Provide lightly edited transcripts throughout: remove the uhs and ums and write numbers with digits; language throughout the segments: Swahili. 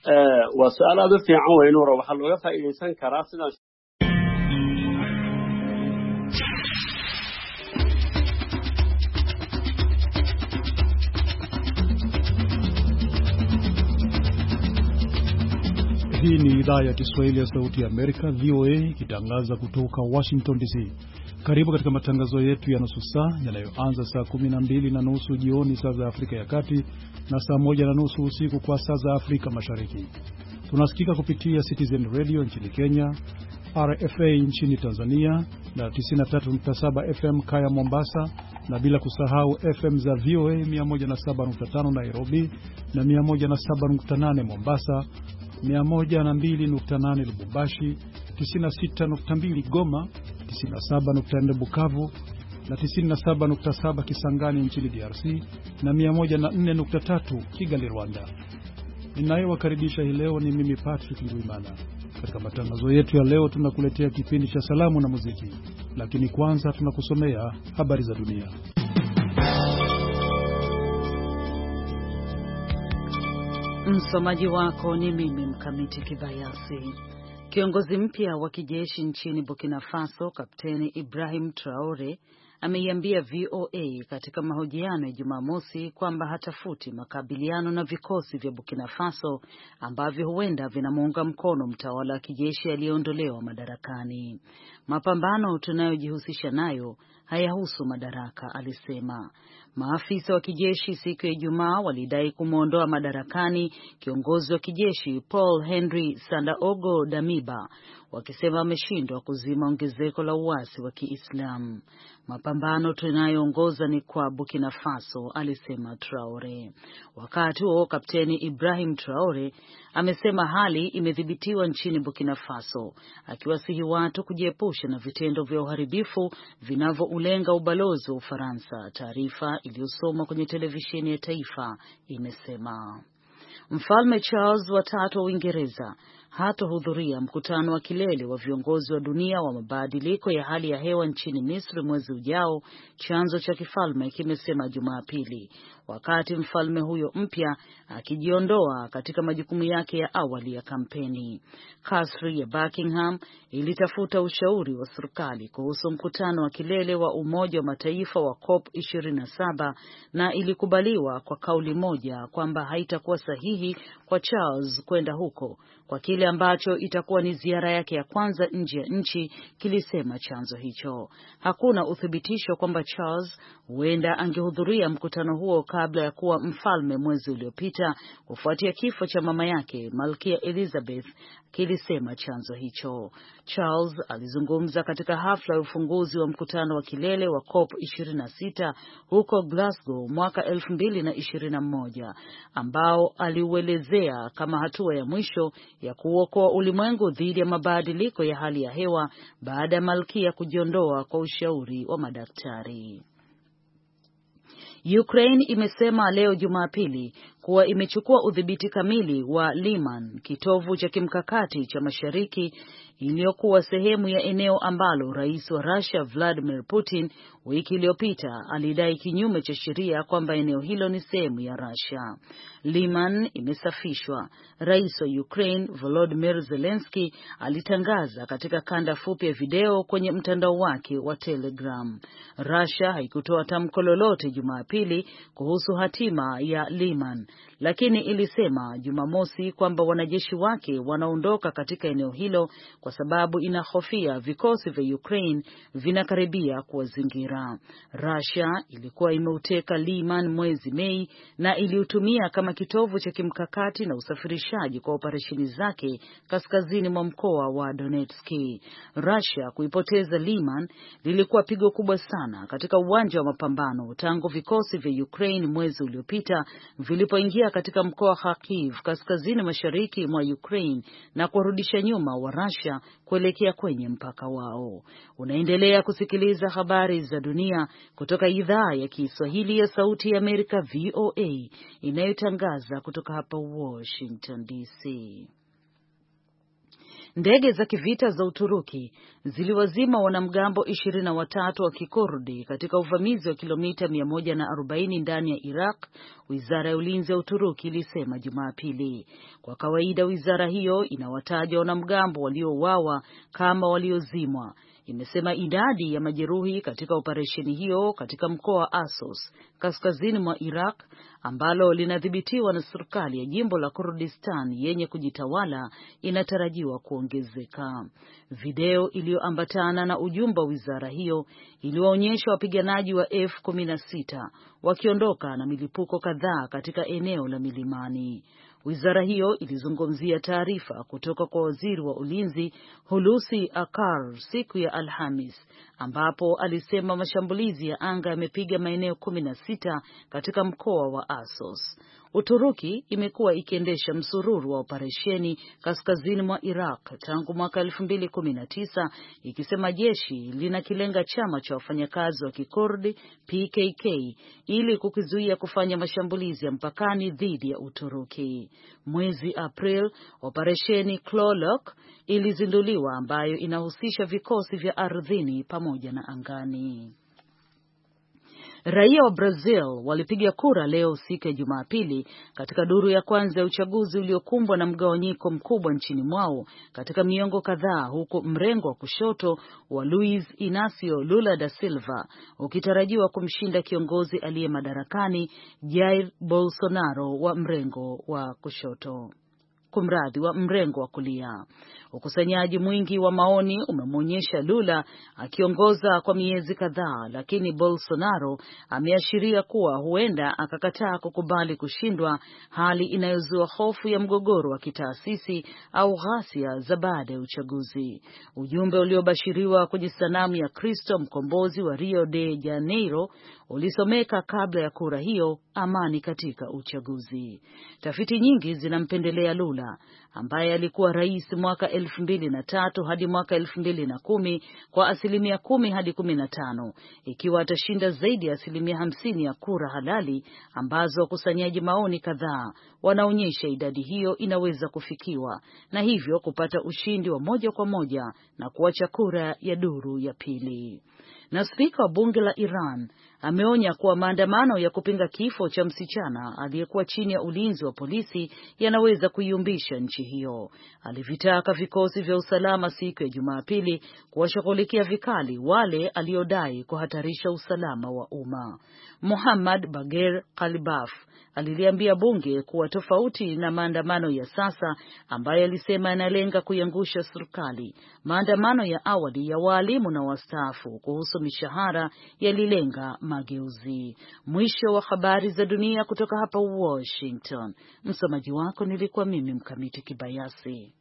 وسؤال هذا في عوين وروح اللغة فإنسان كراسنا. Hii ni idhaa ya Kiswahili ya Sauti ya Amerika, VOA, ikitangaza kutoka Washington DC. Karibu katika matangazo yetu ya nusu saa yanayoanza saa 12:30 jioni saa za Afrika ya Kati na saa 1:30 usiku kwa saa za Afrika Mashariki. Tunasikika kupitia Citizen Radio nchini Kenya, RFA nchini Tanzania na 93.7 FM Kaya Mombasa, na bila kusahau FM za VOA 107.5 Nairobi na 107.8 Mombasa, 102.8 Lubumbashi, 96.2 Goma, 97.4 Bukavu na 97.7 Kisangani nchini DRC na 104.3 Kigali, Rwanda. Ninayewakaribisha hii leo ni mimi Patrick Ndwimana. Katika matangazo yetu ya leo tunakuletea kipindi cha salamu na muziki, lakini kwanza tunakusomea habari za dunia. Msomaji wako ni mimi Mkamiti Kibayasi. Kiongozi mpya wa kijeshi nchini Burkina Faso, Kapteni Ibrahim Traore, ameiambia VOA katika mahojiano ya Jumamosi kwamba hatafuti makabiliano na vikosi vya Burkina Faso ambavyo huenda vinamuunga mkono mtawala wa kijeshi aliyeondolewa madarakani. Mapambano tunayojihusisha nayo hayahusu madaraka, alisema. Maafisa wa kijeshi siku ya Ijumaa walidai kumuondoa madarakani kiongozi wa kijeshi Paul Henry Sandaogo Damiba, wakisema ameshindwa kuzima ongezeko la uasi wa Kiislamu. Mapambano tunayoongoza ni kwa Burkina Faso, alisema Traore. Wakati huo Kapteni Ibrahim Traore amesema hali imedhibitiwa nchini Burkina Faso, akiwasihi watu kujiepusha na vitendo vya uharibifu vinavyoulenga ubalozi wa Ufaransa. Taarifa iliyosomwa kwenye televisheni ya taifa imesema Mfalme Charles watatu wa Uingereza hatohudhuria mkutano wa kilele wa viongozi wa dunia wa mabadiliko ya hali ya hewa nchini Misri mwezi ujao, chanzo cha kifalme kimesema Jumapili, wakati mfalme huyo mpya akijiondoa katika majukumu yake ya awali ya kampeni. Kasri ya Buckingham ilitafuta ushauri wa serikali kuhusu mkutano wa kilele wa Umoja wa Mataifa wa COP27 na ilikubaliwa kwa kauli moja kwamba haitakuwa sahihi kwa Charles kwenda huko kwa kile ambacho itakuwa ni ziara yake ya kwanza nje ya nchi, kilisema chanzo hicho. Hakuna uthibitisho kwamba Charles huenda angehudhuria mkutano huo kabla ya kuwa mfalme mwezi uliopita kufuatia kifo cha mama yake Malkia Elizabeth, kilisema chanzo hicho. Charles alizungumza katika hafla ya ufunguzi wa mkutano wa kilele wa COP26 huko Glasgow mwaka 2021, ambao aliuelezea kama hatua ya mwisho ya kuokoa ulimwengu dhidi ya mabadiliko ya hali ya hewa baada ya Malkia kujiondoa kwa ushauri wa madaktari. Ukraine imesema leo Jumapili kuwa imechukua udhibiti kamili wa Liman, kitovu cha kimkakati cha mashariki iliyokuwa sehemu ya eneo ambalo rais wa Russia Vladimir Putin wiki iliyopita alidai kinyume cha sheria kwamba eneo hilo ni sehemu ya Russia. Liman imesafishwa, rais wa Ukraine Volodymyr Zelensky alitangaza katika kanda fupi ya video kwenye mtandao wake wa Telegram. Russia haikutoa tamko lolote Jumapili kuhusu hatima ya Liman, lakini ilisema Jumamosi kwamba wanajeshi wake wanaondoka katika eneo hilo kwa sababu inahofia vikosi vya Ukraine vinakaribia kuwazingira. Russia ilikuwa imeuteka Liman mwezi Mei na iliutumia kama kitovu cha kimkakati na usafirishaji kwa operesheni zake kaskazini mwa mkoa wa Donetsk. Russia kuipoteza Liman lilikuwa pigo kubwa sana katika uwanja wa mapambano tangu vikosi vya Ukraine mwezi uliopita vilipoingia katika mkoa wa Kharkiv kaskazini mashariki mwa Ukraine na kurudisha nyuma wa Russia kuelekea kwenye mpaka wao. Unaendelea kusikiliza habari za dunia kutoka idhaa ya Kiswahili ya Sauti ya Amerika VOA inayotangaza kutoka hapa Washington DC. Ndege za kivita za Uturuki ziliwazima wanamgambo 23 wa Kikurdi katika uvamizi wa kilomita 140 ndani ya Iraq, wizara ya ulinzi ya Uturuki ilisema Jumapili. Kwa kawaida wizara hiyo inawataja wanamgambo waliouawa kama waliozimwa. Imesema idadi ya majeruhi katika operesheni hiyo katika mkoa wa Asos, kaskazini mwa Iraq, ambalo linadhibitiwa na serikali ya jimbo la Kurdistan yenye kujitawala, inatarajiwa kuongezeka. Video iliyoambatana na ujumbe wa wizara hiyo iliwaonyesha wapiganaji wa F-16 wakiondoka na milipuko kadhaa katika eneo la milimani. Wizara hiyo ilizungumzia taarifa kutoka kwa waziri wa ulinzi Hulusi Akar siku ya Alhamis, ambapo alisema mashambulizi ya anga yamepiga maeneo 16 katika mkoa wa Asos. Uturuki imekuwa ikiendesha msururu wa operesheni kaskazini mwa Iraq tangu mwaka 2019, ikisema jeshi linakilenga chama cha wafanyakazi wa Kikurdi PKK ili kukizuia kufanya mashambulizi ya mpakani dhidi ya Uturuki. Mwezi April, operesheni Clawlock ilizinduliwa, ambayo inahusisha vikosi vya ardhini pamoja na angani. Raia wa Brazil walipiga kura leo siku ya Jumapili katika duru ya kwanza ya uchaguzi uliokumbwa na mgawanyiko mkubwa nchini mwao katika miongo kadhaa, huku mrengo wa kushoto wa Luiz Inacio Lula da Silva ukitarajiwa kumshinda kiongozi aliye madarakani Jair Bolsonaro wa mrengo wa kushoto. Wa mrengo wa kulia. Ukusanyaji mwingi wa maoni umemwonyesha Lula akiongoza kwa miezi kadhaa, lakini Bolsonaro ameashiria kuwa huenda akakataa kukubali kushindwa, hali inayozua hofu ya mgogoro wa kitaasisi au ghasia za baada ya uchaguzi. Ujumbe uliobashiriwa kwenye sanamu ya Kristo mkombozi wa Rio de Janeiro ulisomeka kabla ya kura hiyo, amani katika uchaguzi. Tafiti nyingi zinampendelea Lula, ambaye alikuwa rais mwaka 2003 hadi mwaka 2010 kwa 10% hadi 15%, ikiwa atashinda zaidi ya 50% ya kura halali ambazo wakusanyaji maoni kadhaa wanaonyesha idadi hiyo inaweza kufikiwa, na hivyo kupata ushindi wa moja kwa moja na kuacha kura ya duru ya pili. Na spika wa bunge la Iran ameonya kuwa maandamano ya kupinga kifo cha msichana aliyekuwa chini ya ulinzi wa polisi yanaweza kuiumbisha nchi hiyo. Alivitaka vikosi vya usalama siku ya Jumapili kuwashughulikia vikali wale aliodai kuhatarisha usalama wa umma. Muhammad Bagher Kalibaf aliliambia bunge kuwa tofauti na maandamano ya sasa ambayo alisema yanalenga kuiangusha serikali, maandamano ya awali ya walimu na wastaafu kuhusu mishahara yalilenga mageuzi. Mwisho wa habari za dunia kutoka hapa Washington. Msomaji wako nilikuwa mimi Mkamiti Kibayasi.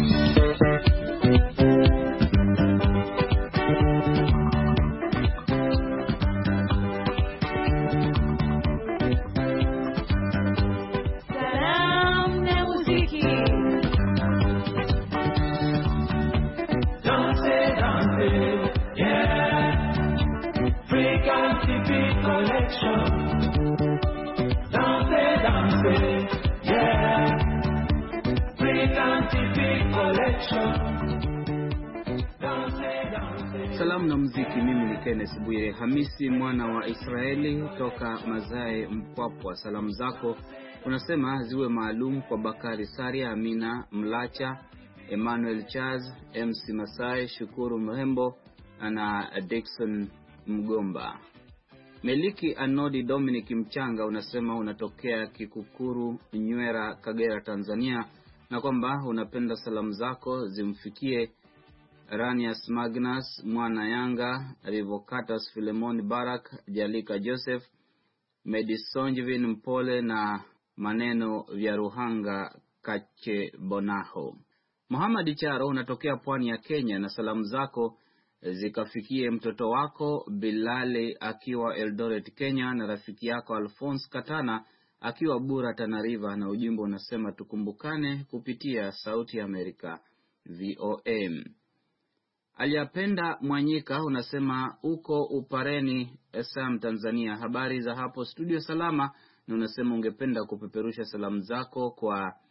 Salamu na muziki. Mimi ni Kenneth Bwire. Hamisi mwana wa Israeli toka Mazae Mpwapwa, salamu zako unasema ziwe maalum kwa Bakari Saria, Amina Mlacha, Emmanuel Chaz, MC Masai, Shukuru Mrembo na Dickson Mgomba. Meliki Anodi Dominic Mchanga unasema unatokea Kikukuru, Nywera, Kagera, Tanzania, na kwamba unapenda salamu zako zimfikie Ranias Magnus, Mwana Yanga, Revocatus Filemon Barak, Jalika Joseph, Medisonjvin Mpole na Maneno vya Ruhanga Kache Bonaho. Muhammad Charo unatokea pwani ya Kenya, na salamu zako zikafikie mtoto wako Bilali akiwa Eldoret Kenya, na rafiki yako Alphonse Katana akiwa Bura Tana River, na ujumbe unasema tukumbukane kupitia Sauti ya Amerika VOM. Aliyapenda Mwanyika unasema uko Upareni Sam Tanzania, habari za hapo studio salama, na unasema ungependa kupeperusha salamu zako kwa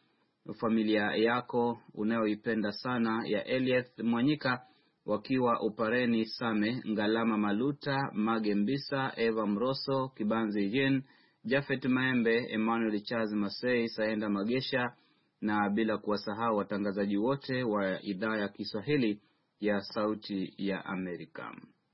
familia yako unayoipenda sana ya Elieth Mwanyika wakiwa Upareni Same, Ngalama Maluta, Mage Mbisa, Eva Mroso, Kibanzi Jen, Jafet Maembe, Emmanuel Charles Masei, Saenda Magesha, na bila kuwasahau watangazaji wote wa idhaa ya Kiswahili ya Sauti ya Amerika.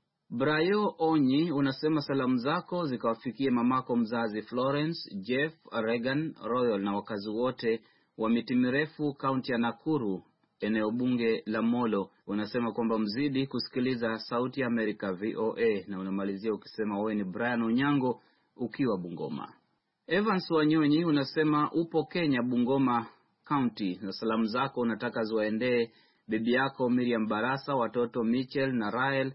Brayo Onyi unasema salamu zako zikawafikie mamako mzazi Florence, Jeff, Regan, Royal na wakazi wote wa Miti Mirefu, kaunti ya Nakuru, eneo bunge la Molo. Unasema kwamba mzidi kusikiliza Sauti ya Amerika VOA, na unamalizia ukisema wewe ni Brian Onyango ukiwa Bungoma. Evans Wanyonyi unasema upo Kenya, Bungoma County, na salamu zako unataka ziwaendee bibi yako Miriam Barasa, watoto Mitchell na Rael,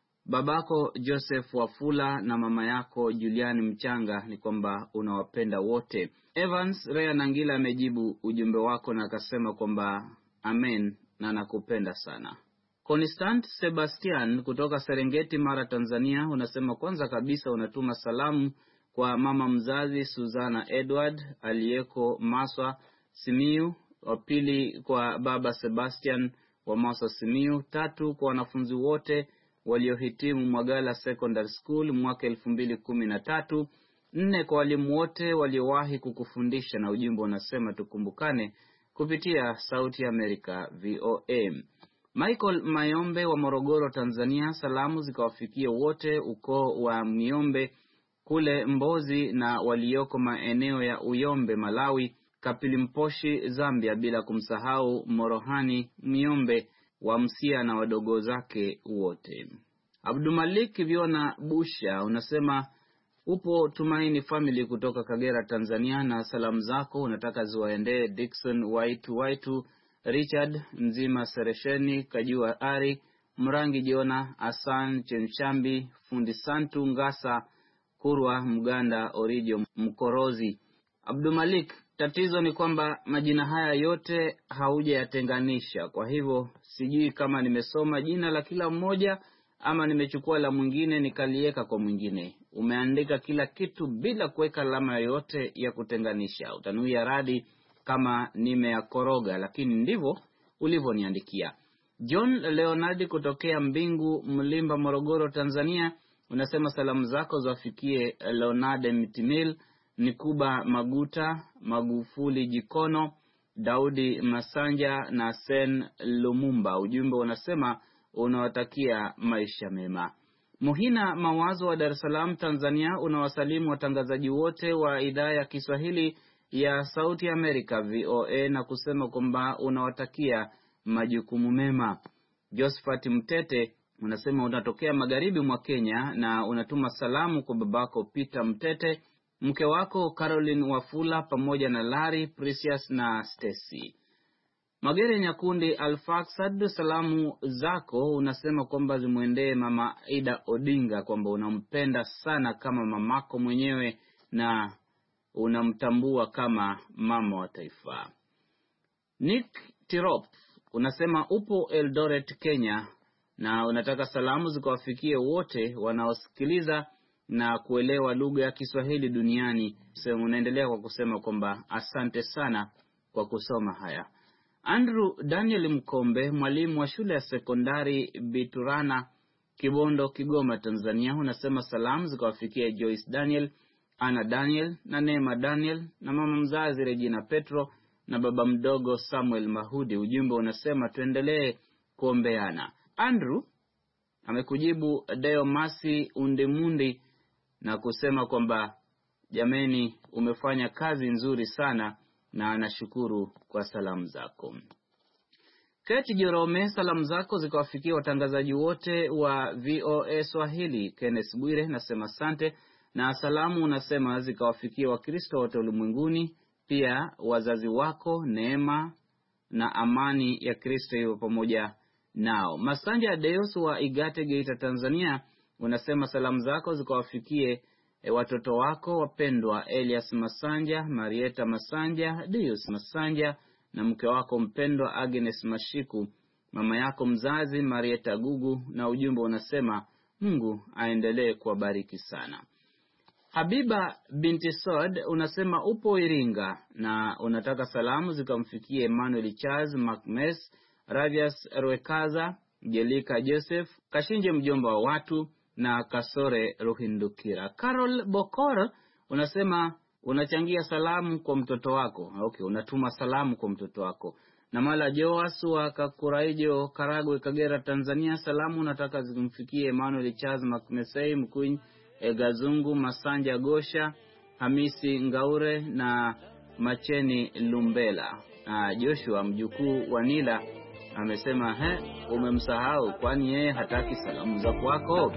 babako Joseph Wafula na mama yako Juliani Mchanga, ni kwamba unawapenda wote. Evans Rea Nangila amejibu ujumbe wako na akasema kwamba amen na nakupenda sana. Constant Sebastian kutoka Serengeti Mara, Tanzania unasema kwanza kabisa unatuma salamu kwa mama mzazi Suzana Edward aliyeko Maswa Simiu, wa pili kwa baba Sebastian wa Maswa Simiu, tatu kwa wanafunzi wote waliohitimu Mwagala Secondary School mwaka 2013, nne kwa walimu wote waliowahi kukufundisha, na ujumbe unasema tukumbukane kupitia Sauti ya Amerika VOA. Michael Mayombe wa Morogoro, Tanzania, salamu zikawafikia wote ukoo wa Miombe kule Mbozi na walioko maeneo ya Uyombe Malawi, Kapilimposhi Zambia, bila kumsahau Morohani Miombe wa Msia na wadogo zake wote. Abdumalik Viona Busha unasema upo Tumaini Family kutoka Kagera, Tanzania, na salamu zako unataka ziwaendee Dickson Waitu, Richard Mzima, Seresheni Kajua, Ari Mrangi, Jona Asan Chenshambi, Fundi Santu Ngasa, Kurwa Mganda, Orijo Mkorozi. Abdumalik, tatizo ni kwamba majina haya yote haujayatenganisha, kwa hivyo sijui kama nimesoma jina la kila mmoja ama nimechukua la mwingine nikalieka kwa mwingine. Umeandika kila kitu bila kuweka alama yoyote ya kutenganisha. Utanuia radi kama nimeyakoroga, lakini ndivyo ulivyoniandikia. John Leonardi kutokea Mbingu Mlimba, Morogoro, Tanzania, unasema salamu zako zafikie Leonardo Mitimil, Nikuba Maguta, Magufuli Jikono, Daudi Masanja na Sen Lumumba. Ujumbe unasema unawatakia maisha mema. Muhina Mawazo wa Dar es Salaam, Tanzania, unawasalimu watangazaji wote wa idhaa ya Kiswahili ya Sauti ya Amerika VOA na kusema kwamba unawatakia majukumu mema. Josephat Mtete unasema unatokea magharibi mwa Kenya na unatuma salamu kwa babako Peter Mtete, mke wako Caroline Wafula pamoja na Larry, Precious na Stacy. Magere Nyakundi Alfaxad, salamu zako unasema kwamba zimuendee mama Ida Odinga, kwamba unampenda sana kama mamako mwenyewe na unamtambua kama mama wa taifa. Nick Tirop unasema upo Eldoret, Kenya, na unataka salamu zikawafikie wote wanaosikiliza na kuelewa lugha ya Kiswahili duniani. Sema unaendelea kwa kusema kwamba asante sana kwa kusoma haya. Andrew Daniel Mkombe, mwalimu wa shule ya sekondari Biturana, Kibondo, Kigoma, Tanzania, unasema salamu zikawafikia Joyce Daniel, Ana Daniel na Neema Daniel na mama mzazi Regina Petro na baba mdogo Samuel Mahudi. Ujumbe unasema tuendelee kuombeana. Andrew amekujibu Deo Masi Undemundi na kusema kwamba jameni, umefanya kazi nzuri sana na anashukuru kwa salamu zako. Keti Jerome, salamu zako zikawafikia watangazaji wote wa VOA Swahili. Kenneth Bwire nasema asante, na salamu unasema zikawafikia Wakristo wote ulimwenguni, pia wazazi wako, neema na amani ya Kristo iwe pamoja nao. Masanja Deus wa Igate, Geita, Tanzania, unasema salamu zako zikawafikie watoto wako wapendwa Elias Masanja, Marieta Masanja, Deus Masanja na mke wako mpendwa Agnes Mashiku, mama yako mzazi Marieta Gugu, na ujumbe unasema Mungu aendelee kuwabariki sana. Habiba binti Sod unasema upo Iringa na unataka salamu zikamfikie Emmanuel Charles Macmes, Ravias Rwekaza, Jelika Joseph, Kashinje mjomba wa watu na Kasore Ruhindukira. Carol Bokor unasema unachangia salamu kwa mtoto wako. Okay, unatuma salamu kwa mtoto wako. Na Mala Joas wa Kakuraijo, Karagwe, Kagera, Tanzania, salamu unataka zikumfikie Emmanuel Charles Macmesei, Mkuny Gazungu, Masanja Gosha, Hamisi Ngaure na Macheni Lumbela. Joshua mjukuu wa Nila amesema umemsahau kwani yeye hataki salamu za kwako.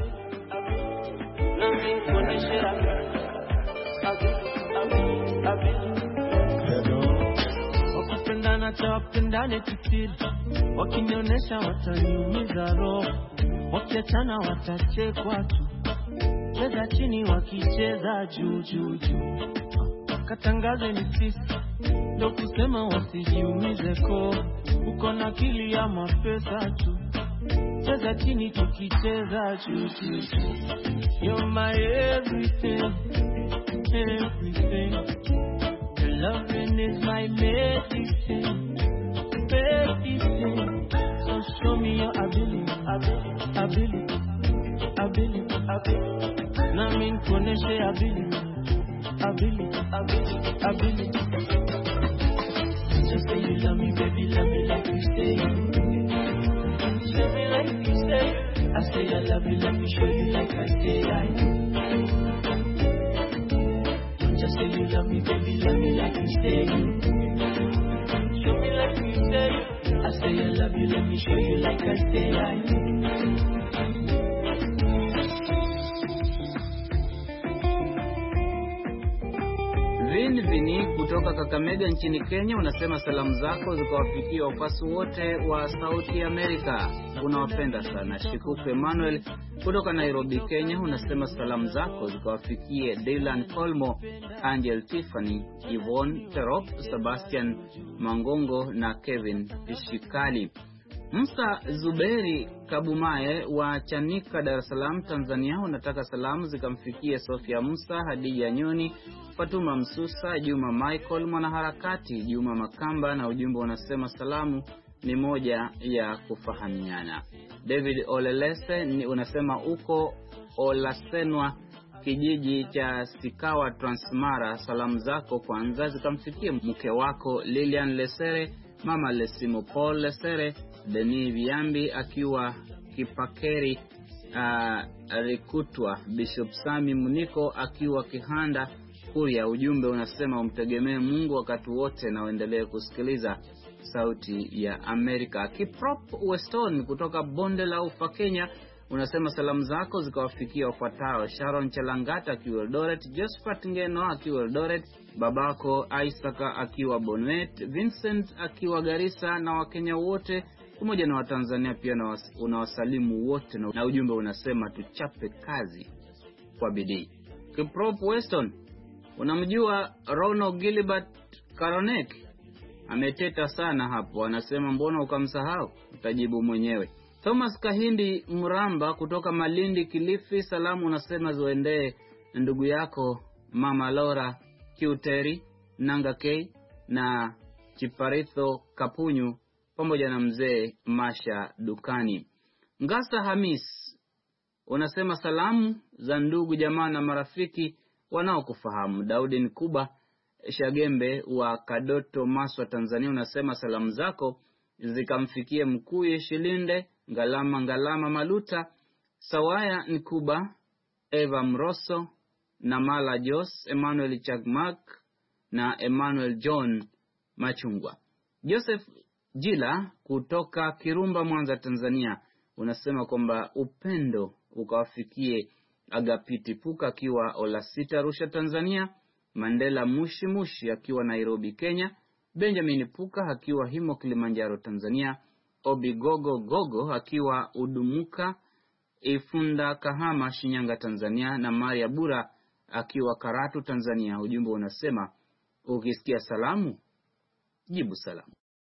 Wakupendana tawapendane kikiri, wakinionyesha wataniumiza roho, wakiachana watachekwa tu, cheza chini wakicheza juu juu juu, katangaze ni sisi ndo kusema wasijiumize ko, uko na akili ya mapesa tu, cheza chini tukicheza juu juu juu. You're my everything, everything. Your loving is my medicine, medicine. So show me your ability, ability, ability, ability. Nami nikuoneshe ability, ability, ability, ability. Just say you love me, baby, love me like you say. Show me like you say. I say I love you, let me show you like I say I do. Just say you love me, baby, love me like you say. Show me like you say. I say I love you, let me show you like I say I do. Vini kutoka Kakamega nchini Kenya unasema salamu zako zikawafikia wafasi wote wa Sauti Amerika. Unawapenda sana. Shikuku Emmanuel kutoka Nairobi, Kenya unasema salamu zako zikawafikie Dylan Colmo, Angel Tiffany, Yvonne Terop, Sebastian Mangongo na Kevin Shikali. Musa Zuberi Kabumae wa Chanika, Dar es Salaam, Tanzania unataka salamu zikamfikie Sofia Musa, Hadija Nyoni, Fatuma Msusa, Juma Michael mwanaharakati, Juma Makamba, na ujumbe unasema salamu ni moja ya kufahamiana. David Olelese unasema uko Olasenwa, kijiji cha Sikawa, Transmara, salamu zako kwanza zikamfikie mke wako Lilian Lesere, Mama Lesimo Paul Lesere, Deni Viambi akiwa Kipakeri Rikutwa, Bishop Sami Muniko akiwa Kihanda Kuria. Ujumbe unasema umtegemee Mungu wakati wote na uendelee kusikiliza Sauti ya Amerika. Kiprop Weston kutoka Bonde la Ufa, Kenya unasema salamu zako zikawafikia wafuatao: Sharon Chalangata akiwa Eldoret, Josephat Ngeno akiwa Eldoret, babako Isaka akiwa Bonet, Vincent akiwa Garissa, na Wakenya wote pamoja na Watanzania pia na unawasalimu wote, na ujumbe unasema tuchape kazi kwa bidii. Kiprop Weston, unamjua Rono Gilbert Karonek? Ameteta sana hapo, anasema mbona ukamsahau? Utajibu mwenyewe. Thomas Kahindi Mramba kutoka Malindi, Kilifi, salamu unasema ziendee ndugu yako Mama Laura Kiuteri Nanga K na Chiparitho Kapunyu pamoja na mzee Masha Dukani. Ngasa Hamis unasema salamu za ndugu jamaa na marafiki wanaokufahamu. Daudi Nkuba Shagembe wa Kadoto, Maswa, Tanzania unasema salamu zako zikamfikie Mkuye Shilinde, Ngalama Maluta, Sawaya Nkuba, Eva Mroso na Mala Jos, Emmanuel Chagmak na Emmanuel John Machungwa. Joseph Jila kutoka Kirumba, Mwanza, Tanzania unasema kwamba upendo ukawafikie Agapiti Puka akiwa Olasita, Arusha, Tanzania, Mandela Mushi akiwa Nairobi, Kenya, Benjamin Puka akiwa Himo, Kilimanjaro, Tanzania, Obi Gogo akiwa Udumuka, Ifunda Kahama, Shinyanga, Tanzania, na Maria Bura akiwa Karatu, Tanzania. Ujumbe unasema ukisikia salamu jibu salamu.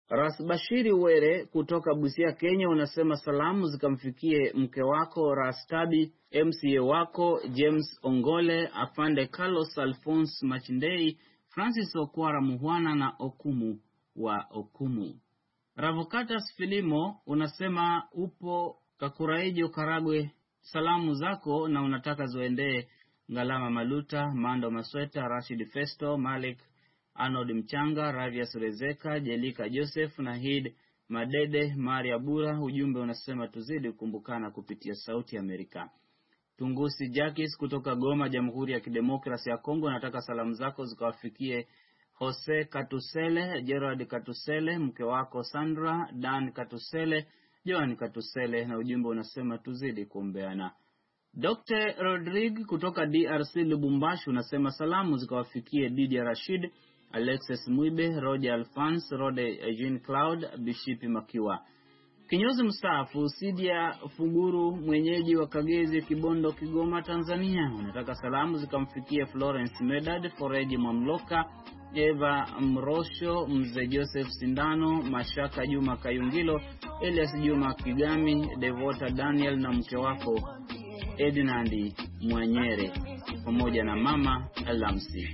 Rasbashiri Were kutoka Busia, Kenya unasema salamu zikamfikie mke wako Rastabi, MCA wako James Ongole, Afande Carlos Alphonse Machindei, Francis Okwara Muhwana na Okumu wa Okumu. Ravocatus Filimo unasema upo Kakuraijo Karagwe, salamu zako na unataka ziendee Ngalama Maluta, Mando Masweta, Rashid Festo, Malik Arnold Mchanga, Ravia Surezeka, Jelika Joseph, Nahid Madede, Maria Bura. Ujumbe unasema tuzidi kukumbukana kupitia Sauti ya Amerika. Tungusi Jacques kutoka Goma, Jamhuri ya Kidemokrasia ya Kongo, nataka salamu zako zikawafikie Jose Katusele, Gerard Katusele, mke wako Sandra, Dan Katusele, Joan Katusele, na ujumbe unasema tuzidi kuombeana. Dr. Rodrigue kutoka DRC Lubumbashi unasema salamu zikawafikie Didier Rashid, Alexis Mwibe, Roger Alphonse, Rode Jean Claude, Bishipi Makiwa. Kinyozi mstaafu Sidia Fuguru, mwenyeji wa Kagezi, Kibondo, Kigoma, Tanzania, unataka salamu zikamfikie Florence Medad, Foreji Mwamloka, Eva Mrosho, Mzee Joseph Sindano, Mashaka Juma Kayungilo, Elias Juma Kigami, Devota Daniel na mke wako Edinandi Mwanyere pamoja na mama Alamsi.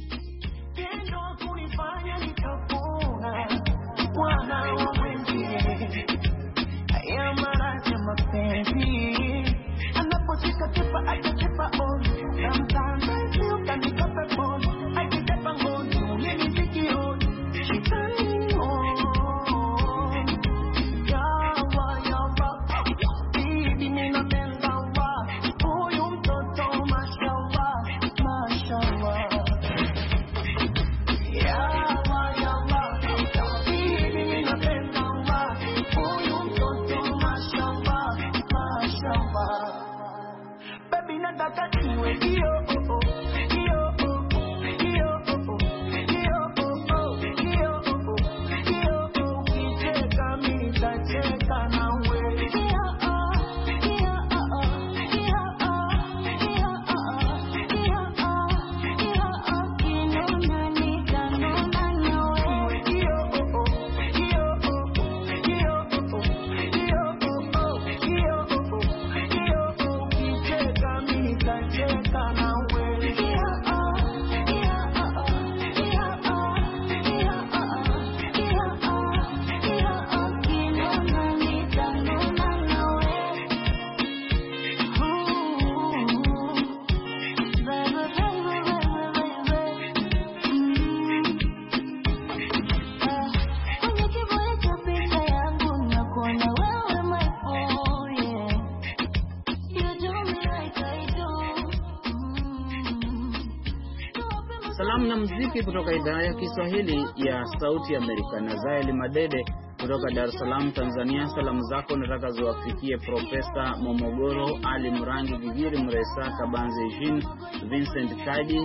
Salamu na muziki kutoka idhaa ya Kiswahili ya Sauti ya Amerika. Nazaeli Madede kutoka Dar es Salaam, Tanzania, salamu zako nataka ziwafikie Profesa Momogoro, Ali Murangi, Gigiri Mresa, Kabanze Jean, Vincent Kadi,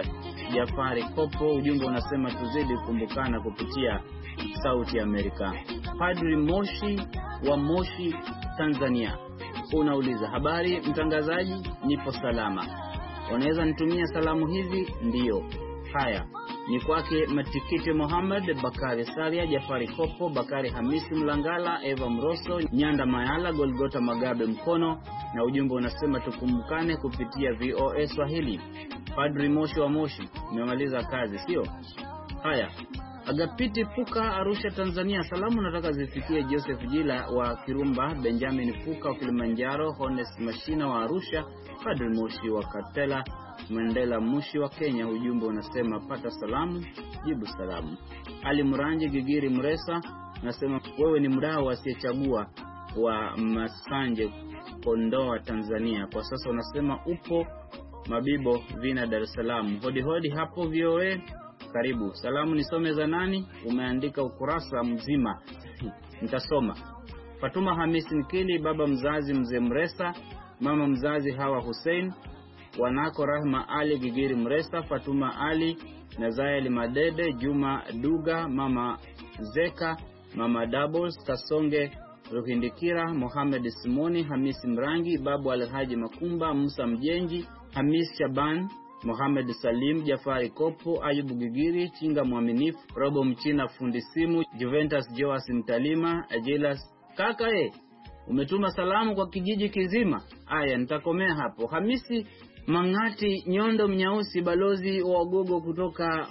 Jafari Kopo. Ujumbe unasema tuzidi kukumbukana kupitia Sauti ya Amerika. Padri Moshi wa Moshi, Tanzania, unauliza habari mtangazaji, nipo salama. Unaweza nitumia salamu hizi? Ndiyo. Haya, ni kwake Matikiti Muhammad, Bakari Saria, Jafari Kopo, Bakari Hamisi Mlangala, Eva Mroso, Nyanda Mayala, Golgota Magabe Mkono, na ujumbe unasema tukumbukane kupitia VOA Swahili. Padri Moshi wa Moshi, umemaliza kazi sio? Haya, Agapiti Puka, Arusha, Tanzania, salamu nataka zifikie Joseph Jila wa Kirumba, Benjamin Puka wa Kilimanjaro, Honest Mashina wa Arusha, Padri Moshi wa Katela, Mandela Mushi wa Kenya. Ujumbe unasema pata salamu, jibu salamu. Ali Muranji, Gigiri Mresa, nasema wewe ni mdau asiyechagua wa Masanje, Kondoa, Tanzania. Kwa sasa unasema upo Mabibo Vina, Dar es Salaam. Hodi hodi hapo VOA. Karibu. Salamu nisome za nani? Umeandika ukurasa mzima. Nitasoma. Fatuma Hamisi Nkili, baba mzazi Mzee Mresa, mama mzazi Hawa Hussein, wanako Rahma Ali Gigiri Mresa, Fatuma Ali, Nazaeli Madede, Juma Duga, mama Zeka, mama Doubles, Kasonge Ruhindikira, Mohamed Simoni, Hamisi Mrangi, babu Alhaji Makumba, Musa Mjenji, Hamis Shaban, Mohamed Salim, Jafari Kopo, Ayubu Gigiri, Chinga Mwaminifu, Robo Mchina fundi simu, Juventus Joas Mtalima, Ajilas kaka umetuma salamu kwa kijiji kizima. Aya, nitakomea hapo. Hamisi Mangati Nyondo Mnyausi, balozi wa Wagogo kutoka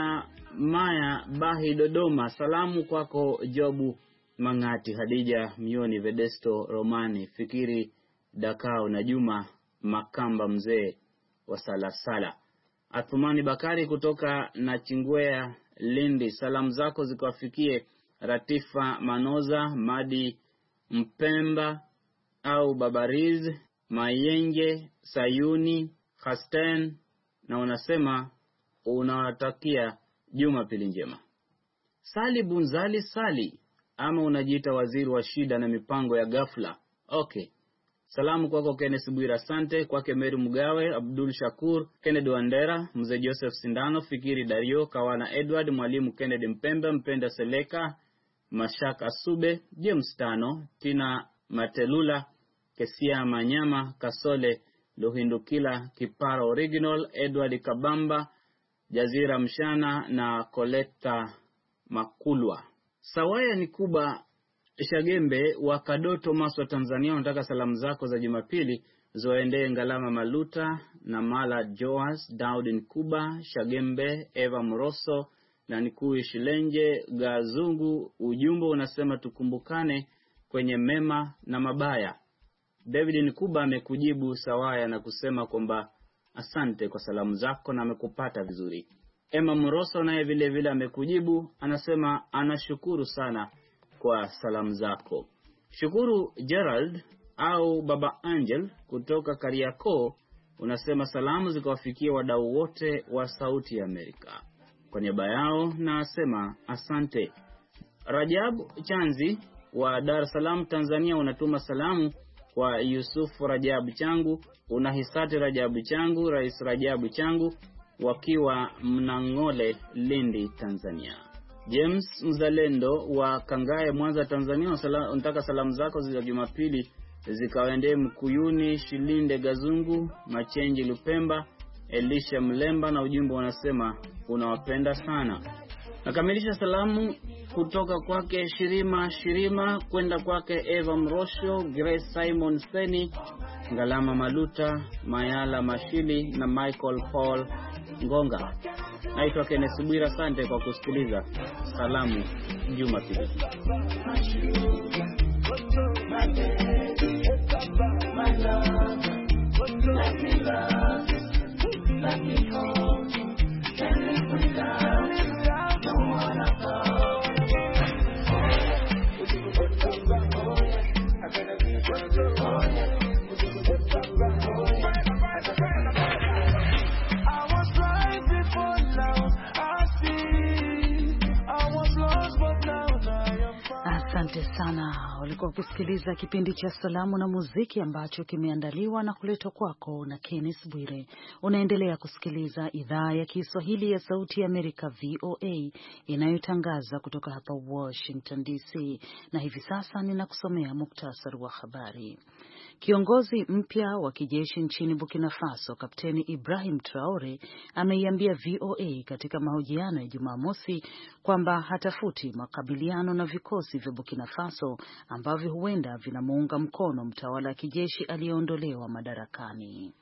Maya Bahi Dodoma. Salamu kwako Jobu Mangati, Hadija Mioni, Vedesto Romani, Fikiri Dakao na Juma Makamba mzee wa Salasala. Athumani Bakari kutoka Nachingwea Lindi, salamu zako zikawafikie Ratifa Manoza, Madi Mpemba au Babariz, Mayenge, Sayuni, Hasten, na unasema unawatakia Jumapili njema. Sali Bunzali Sali, ama unajiita waziri wa shida na mipango ya ghafla. Okay. Salamu kwako Kenneth Bwira, asante. Kwake Mary Mugawe, Abdul Shakur, Kennedy Wandera, Mzee Joseph Sindano, Fikiri Dario, Kawana Edward, Mwalimu Kennedy Mpembe, Mpenda Seleka, Mashaka Sube, James Tano, Tina Matelula, Kesia Manyama, Kasole Luhindukila, Kipara Original, Edward Kabamba, Jazira Mshana na Koleta Makulwa. Sawaya ni Kuba Shagembe wa Kadoto Maswa Tanzania, unataka salamu zako za Jumapili zoendee Ngalama Maluta na Mala Joas, Daudin Kuba, Shagembe, Eva Mroso na Nikui Shilenje Gazungu. Ujumbe unasema tukumbukane kwenye mema na mabaya. David Nkuba amekujibu Sawaya na kusema kwamba asante kwa salamu zako na amekupata vizuri. Emma Mroso naye vile vile amekujibu, anasema anashukuru sana kwa salamu zako. Shukuru Gerald au Baba Angel kutoka Kariakoo, unasema salamu zikawafikia wadau wote wa Sauti ya Amerika. Kwa niaba yao nasema asante. Rajab Chanzi wa Dar es Salaam Tanzania, unatuma salamu kwa Yusuf Rajab Changu, Unahisati Rajab Changu, Rais Rajab Changu wakiwa Mnangole Lindi Tanzania. James Mzalendo wa Kangae Mwanza Tanzania, unataka salamu zako za Jumapili zikawaendee Mkuyuni Shilinde Gazungu, Machenji Lupemba, Elisha Mlemba, na ujumbe unasema unawapenda sana. Nakamilisha salamu kutoka kwake Shirima kwenda kwake Eva Mrosho, Grace Simon Seni, Ngalama Maluta, Mayala Mashili na Michael Paul Ngonga. Naitwa Kenneth Bwira, asante kwa kusikiliza salamu Jumapili. Asante sana. Ulikuwa kusikiliza kipindi cha salamu na muziki ambacho kimeandaliwa na kuletwa kwako na Kenneth Bwire. Unaendelea kusikiliza idhaa ya Kiswahili ya Sauti ya Amerika VOA inayotangaza kutoka hapa Washington DC, na hivi sasa ninakusomea muktasari wa habari. Kiongozi mpya wa kijeshi nchini Burkina Faso, Kapteni Ibrahim Traore, ameiambia VOA katika mahojiano ya Jumamosi kwamba hatafuti makabiliano na vikosi vya Burkina Faso ambavyo huenda vinamuunga mkono mtawala wa kijeshi aliyeondolewa madarakani.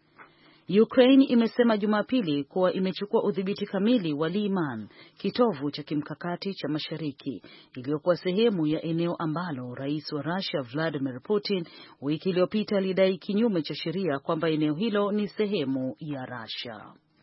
Ukraine imesema Jumapili kuwa imechukua udhibiti kamili wa Liman, kitovu cha kimkakati cha mashariki, iliyokuwa sehemu ya eneo ambalo rais wa Russia Vladimir Putin wiki iliyopita alidai kinyume cha sheria kwamba eneo hilo ni sehemu ya Russia.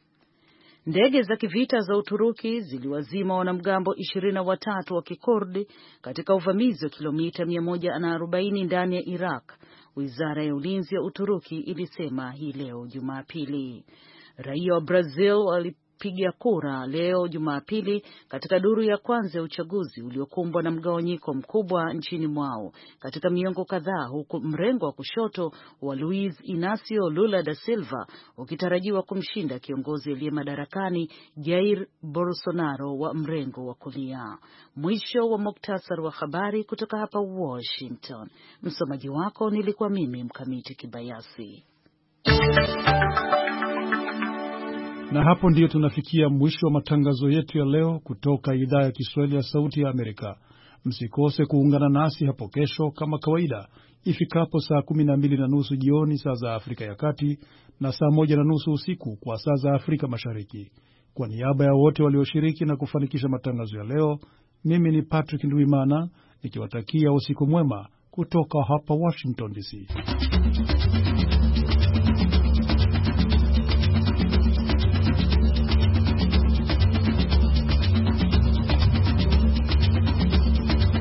Ndege za kivita za Uturuki ziliwazima wanamgambo 23 wa Kikurdi katika uvamizi wa kilomita 140 ndani ya Iraq, Wizara ya Ulinzi ya Uturuki ilisema hii leo Jumapili. Raia wa Brazil walipiga kura leo Jumapili katika duru ya kwanza ya uchaguzi uliokumbwa na mgawanyiko mkubwa nchini mwao katika miongo kadhaa, huku mrengo wa kushoto wa Luiz Inacio Lula da Silva ukitarajiwa kumshinda kiongozi aliye madarakani Jair Bolsonaro wa mrengo wa kulia. Mwisho wa muktasari wa habari kutoka hapa Washington. Msomaji wako nilikuwa mimi Mkamiti Kibayasi. Na hapo ndiyo tunafikia mwisho wa matangazo yetu ya leo kutoka idhaa ya Kiswahili ya Sauti ya Amerika. Msikose kuungana nasi hapo kesho kama kawaida ifikapo saa 12:30 jioni saa za Afrika ya Kati na saa 1:30 usiku kwa saa za Afrika Mashariki. Kwa niaba ya wote walioshiriki na kufanikisha matangazo ya leo, mimi ni Patrick Ndwimana nikiwatakia usiku mwema kutoka hapa Washington DC.